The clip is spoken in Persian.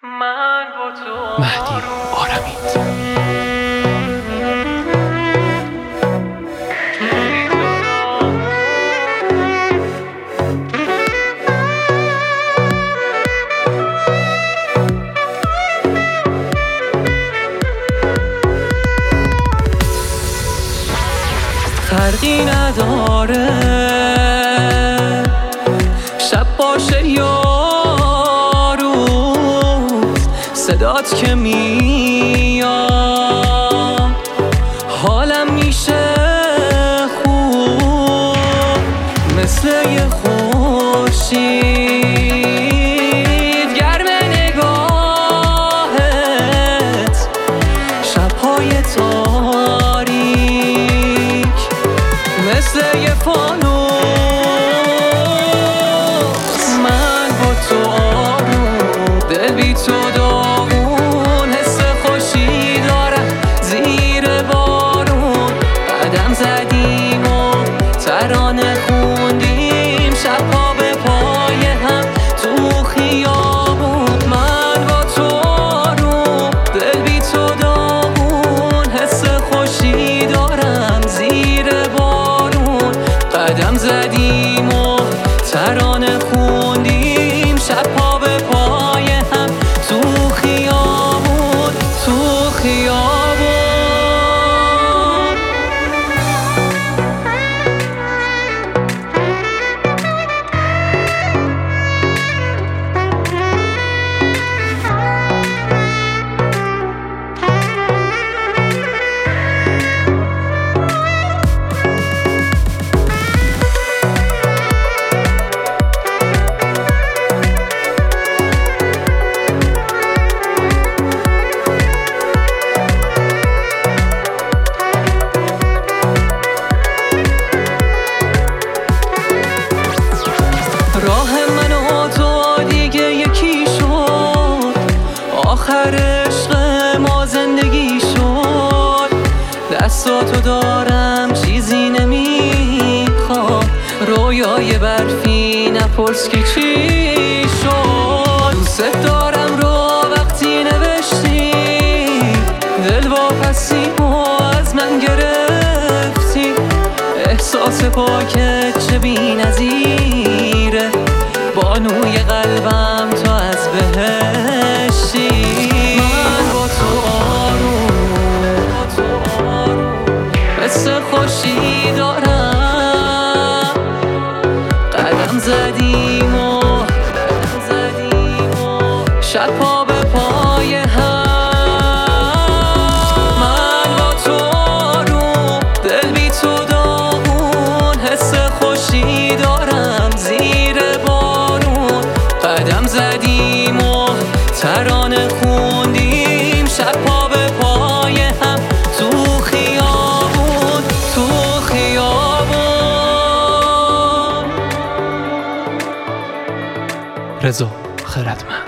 مهدی آرمید. فرقی نداره شب باشه یا روز، صدات که میاد حالم میشه خوب، مثل یه خورشید گرم نگاهت، شبهای تاریک مثل یه فانوس. من با تو آروم، دل بی تو داغون، حس خوشی دارم زیر بارون. قدم زدیم و ترانه خوندیم، شبها به پای هم تو خیابون. من با تو آروم، دل بی تو داغون، حس خوشی دارم زیر بارون. قدم زدیم و ترانه خوندیم، شبها به پای هم تو خیابون، تو خیابون. راه من و تو دیگه یکی شد، آخر عشق ما زندگی شد. دستاتو دارم چیزی نمیخواد، رویای برفی نپرس که چی شد. دوست دارم رو وقتی نوشتی، دل واپسیمو از من گرفتی. احساس پاکت چه بی نظیره، بانوی قلبم تو از بهشتی. من با تو آروم، حس خوشی دارم. قدم زدیم و شبها به پای هم. من با تو آروم، دل بی تو داغون، حس خوشی دارم زیر بارون. قدم زدیم و ترانه خوندیم، شبها به پای هم تو خیابون، تو خیابون. رضا خردمند.